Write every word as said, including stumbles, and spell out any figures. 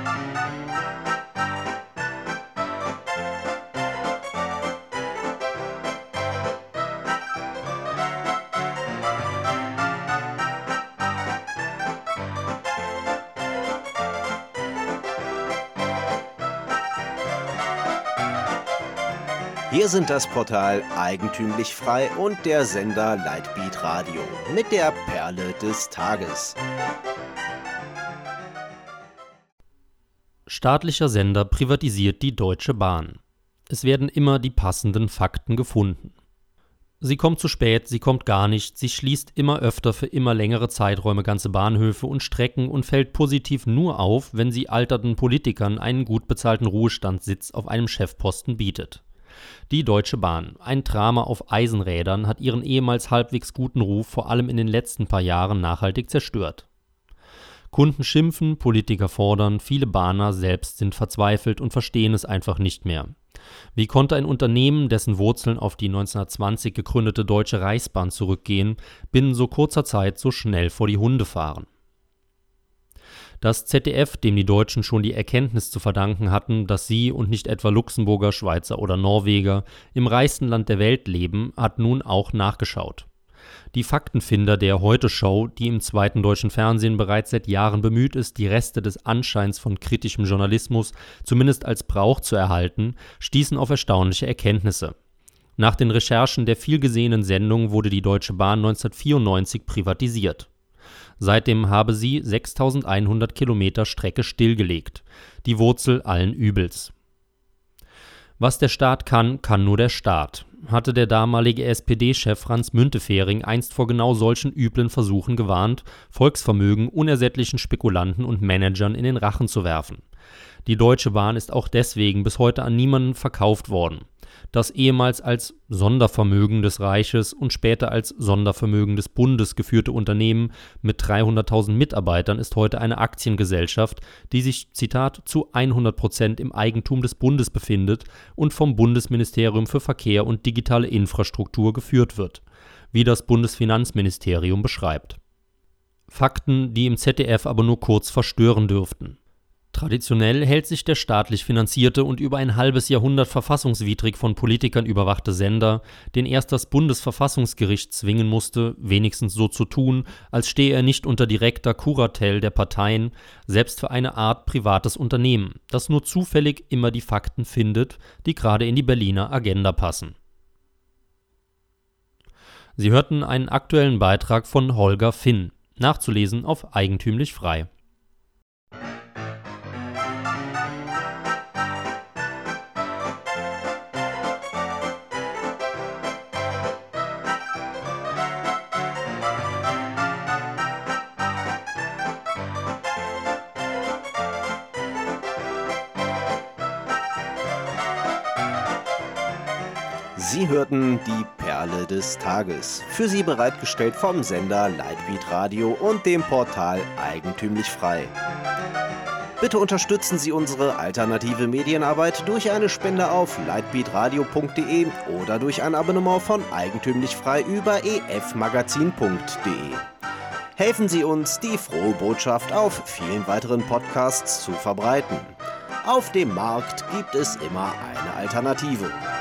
Hier sind das Portal Eigentümlich Frei und der Sender Lightbeat Radio mit der Perle des Tages. Staatlicher Sender privatisiert die Deutsche Bahn. Es werden immer die passenden Fakten gefunden. Sie kommt zu spät, sie kommt gar nicht, sie schließt immer öfter für immer längere Zeiträume ganze Bahnhöfe und Strecken und fällt positiv nur auf, wenn sie alternden Politikern einen gut bezahlten Ruhestandssitz auf einem Chefposten bietet. Die Deutsche Bahn, ein Drama auf Eisenrädern, hat ihren ehemals halbwegs guten Ruf vor allem in den letzten paar Jahren nachhaltig zerstört. Kunden schimpfen, Politiker fordern, viele Bahner selbst sind verzweifelt und verstehen es einfach nicht mehr. Wie konnte ein Unternehmen, dessen Wurzeln auf die neunzehnhundertzwanzig gegründete Deutsche Reichsbahn zurückgehen, binnen so kurzer Zeit so schnell vor die Hunde fahren? Das Z D F, dem die Deutschen schon die Erkenntnis zu verdanken hatten, dass sie und nicht etwa Luxemburger, Schweizer oder Norweger im reichsten Land der Welt leben, hat nun auch nachgeschaut. Die Faktenfinder der Heute-Show, die im zweiten deutschen Fernsehen bereits seit Jahren bemüht ist, die Reste des Anscheins von kritischem Journalismus zumindest als Brauch zu erhalten, stießen auf erstaunliche Erkenntnisse. Nach den Recherchen der vielgesehenen Sendung wurde die Deutsche Bahn neunzehnhundertvierundneunzig privatisiert. Seitdem habe sie sechstausendeinhundert Kilometer Strecke stillgelegt, die Wurzel allen Übels. Was der Staat kann, kann nur der Staat, hatte der damalige S P D-Chef Franz Müntefering einst vor genau solchen üblen Versuchen gewarnt, Volksvermögen unersättlichen Spekulanten und Managern in den Rachen zu werfen. Die Deutsche Bahn ist auch deswegen bis heute an niemanden verkauft worden. Das ehemals als Sondervermögen des Reiches und später als Sondervermögen des Bundes geführte Unternehmen mit dreihunderttausend Mitarbeitern ist heute eine Aktiengesellschaft, die sich, Zitat, zu hundert Prozent im Eigentum des Bundes befindet und vom Bundesministerium für Verkehr und digitale Infrastruktur geführt wird, wie das Bundesfinanzministerium beschreibt. Fakten, die im Z D F aber nur kurz verstören dürften. Traditionell hält sich der staatlich finanzierte und über ein halbes Jahrhundert verfassungswidrig von Politikern überwachte Sender, den erst das Bundesverfassungsgericht zwingen musste, wenigstens so zu tun, als stehe er nicht unter direkter Kuratel der Parteien, selbst für eine Art privates Unternehmen, das nur zufällig immer die Fakten findet, die gerade in die Berliner Agenda passen. Sie hörten einen aktuellen Beitrag von Holger Finn, nachzulesen auf Eigentümlich Frei. Sie hörten die Perle des Tages, für Sie bereitgestellt vom Sender Lightbeat Radio und dem Portal Eigentümlich Frei. Bitte unterstützen Sie unsere alternative Medienarbeit durch eine Spende auf lightbeatradio punkt de oder durch ein Abonnement von Eigentümlich Frei über e f magazin punkt de. Helfen Sie uns, die frohe Botschaft auf vielen weiteren Podcasts zu verbreiten. Auf dem Markt gibt es immer eine Alternative.